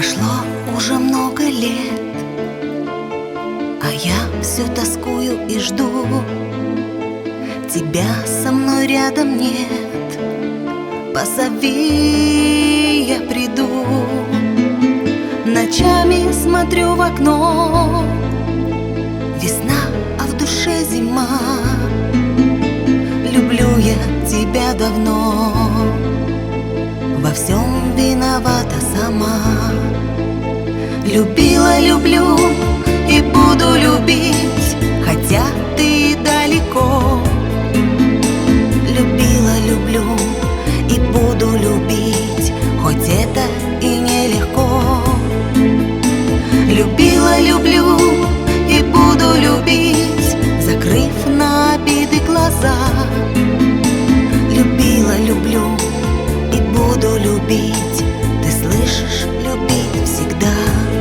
Прошло уже много лет, а я все тоскую и жду. Тебя со мной рядом нет, позови, я приду. Ночами смотрю в окно, весна, а в душе зима. Люблю я тебя давно, во всем виновата сама. Любила, люблю и буду любить, хотя ты далеко. Любила, люблю и буду любить, хоть это и нелегко. Любила, люблю и буду любить, закрыв на обиды глаза. Любила, люблю и буду любить, ты слышишь, любить всегда.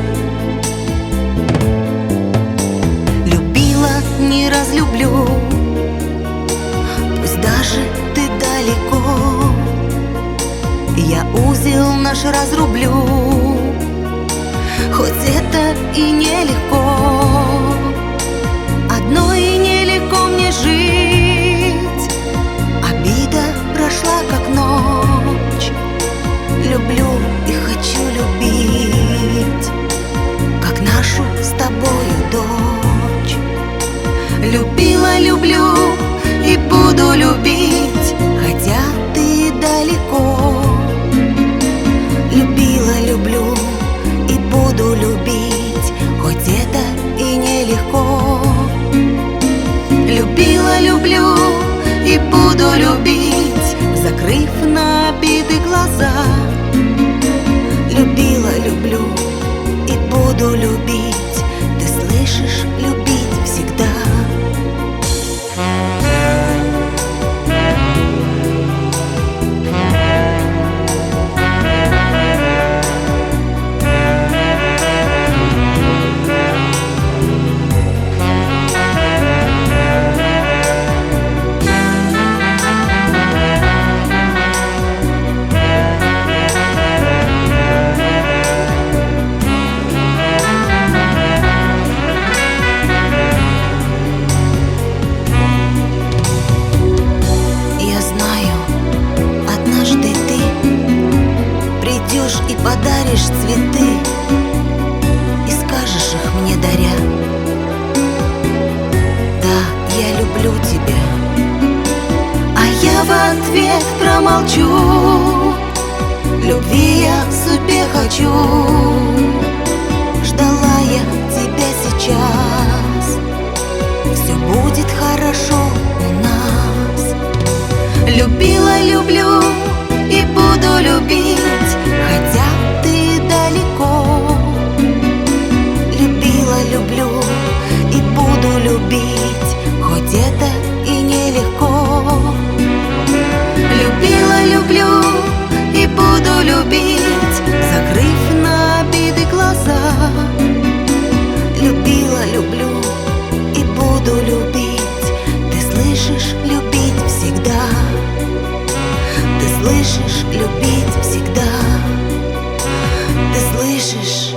Любила, не разлюблю, пусть даже ты далеко. Я узел наш разрублю, хоть это и нелегко. Одной и нелегко мне жить, обида прошла как ночь. Люблю и хочу любить, как нашу с тобою дочь. Любила, люблю и буду любить, хотя ты далеко. Любила, люблю и буду любить, хоть это и нелегко. Любила, люблю и буду любить, закрыв на обиды глаза. Любила, люблю и буду любить, ты слышишь, любить всегда. И подаришь цветы, и скажешь их мне даря: да, я люблю тебя. А я в ответ промолчу, любви я в судьбе хочу. Ждала я тебя сейчас, все будет хорошо у нас. Любила, люблю и буду любить, хотя ты далеко. Любила, люблю и буду любить, хоть это и нелегко. Любила, люблю и буду любить, закрыв на обиды глаза. Любила, люблю и буду любить, ты слышишь, любить всегда. Ты слышишь, любить всегда. Ты слышишь?